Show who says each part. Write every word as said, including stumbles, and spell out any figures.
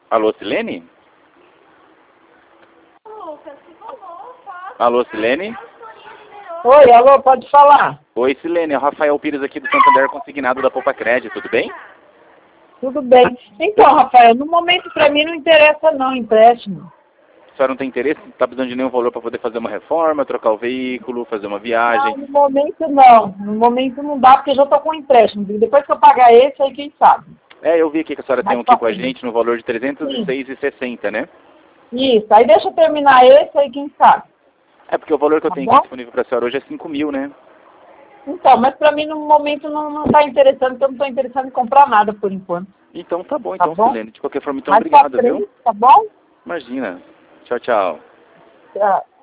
Speaker 1: Alô, Silene?
Speaker 2: Lucas, se falou, fala.
Speaker 1: Alô, Silene?
Speaker 3: Oi, alô, pode falar?
Speaker 1: Oi, Silene, é o Rafael Pires aqui do Santander Consignado da Poupa Crédito, tudo bem?
Speaker 3: Tudo bem. Então, Rafael, no momento para mim não interessa não, empréstimo.
Speaker 1: A senhora não tem interesse? Está precisando de nenhum valor para poder fazer uma reforma, trocar o veículo, fazer uma viagem?
Speaker 3: Não, no momento não. No momento não dá, porque eu já estou com empréstimo. Depois que eu pagar esse, aí quem sabe.
Speaker 1: É, eu vi aqui que a senhora tem um aqui com a gente no valor de trezentos e seis reais e sessenta centavos, né?
Speaker 3: Isso, aí deixa eu terminar esse, aí quem sabe.
Speaker 1: É porque o valor que eu
Speaker 3: Tá
Speaker 1: tenho
Speaker 3: bom?
Speaker 1: aqui disponível para a senhora hoje é cinco mil, né?
Speaker 3: Então, mas para mim no momento não está interessando, porque eu não estou interessado em comprar nada por enquanto.
Speaker 1: Então tá bom,
Speaker 3: Tá
Speaker 1: então,
Speaker 3: bom?
Speaker 1: Silene. De qualquer forma, então,
Speaker 3: Mas pra
Speaker 1: obrigado,
Speaker 3: frente,
Speaker 1: viu?
Speaker 3: tá bom?
Speaker 1: Imagina. Tchau, tchau.
Speaker 3: Tchau.